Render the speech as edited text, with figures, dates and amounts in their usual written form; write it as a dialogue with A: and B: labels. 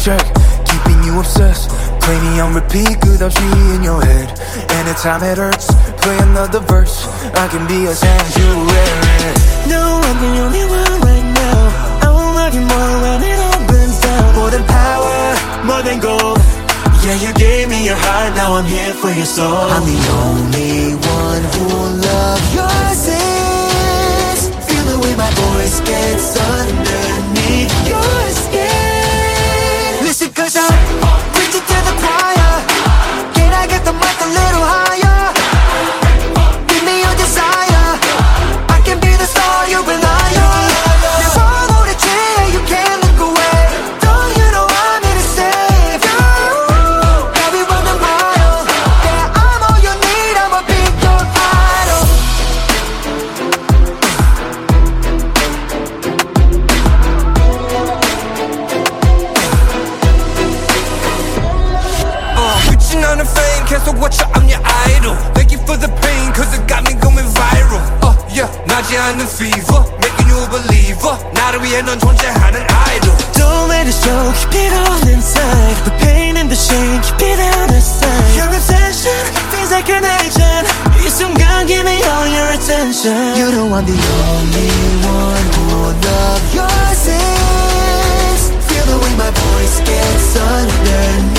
A: track, keeping you obsessed. Play me on repeat, 끝없이 in your head. Anytime it hurts, play another verse. I can be a sanctuary.
B: No, I'm the only one right now. I won't love you more when it all burns down.
A: More than power,
B: More than gold. Yeah, you gave me your heart, now I'm here for your soul.
A: I'm the only one who will love your sins. Feel the way my voice gets underneath your skin.
B: Listen, cause I'm preaching to the choir. Can I get the mic a little higher? Give me your desire. I can be the star you rely on. Now all over the chair, you can't look away. Don't you know I'm here to save you? Now we run the mile. Yeah, I'm all you need, I'ma be your idol. Reaching on the fame, 계속 watch out, I'm your idol. Thank you for the pain, cause it got me going viral. Yeah, 나지 않는 fever, making you a believer. 나를 위해 넌 존재하는 idol. Don't let it show, keep it all inside. The pain and the shame, keep it out of sight. Your obsession feels like an addiction. 이 순간, give me all your attention.
A: You know I'm the only one who will love your sins. Feel the way my voice gets underneath